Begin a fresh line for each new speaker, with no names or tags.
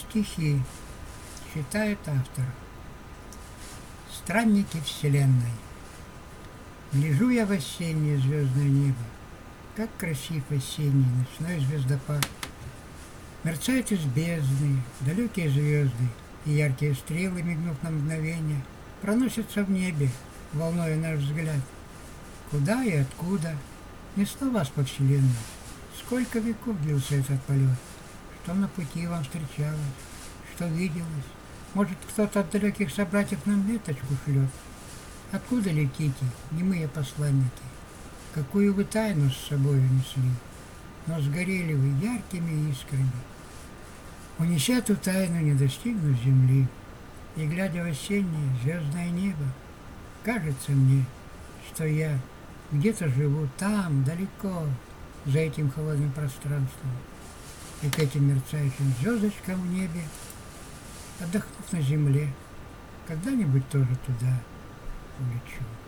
Стихи читает автор. Странники вселенной. Лежу я в осеннее звездное небо, как красив осенний ночной звездопад. Мерцают из бездны далекие звезды, и яркие стрелы, мигнув на мгновение, проносятся в небе, волнуя наш взгляд. Куда и откуда несло вас по вселенной? Сколько веков длился этот полет? Что на пути вам встречалось? Что виделось? Может, кто-то от далеких собратьев нам веточку шлет? Откуда летите, немые посланники? Какую вы тайну с собой унесли? Но сгорели вы яркими искрами. Унеся эту тайну, не достигнув земли, и, глядя в осеннее звездное небо, кажется мне, что я где-то живу там, далеко, за этим холодным пространством, и к этим мерцающим звездочкам в небе, отдохнув на земле, когда-нибудь тоже туда улечу.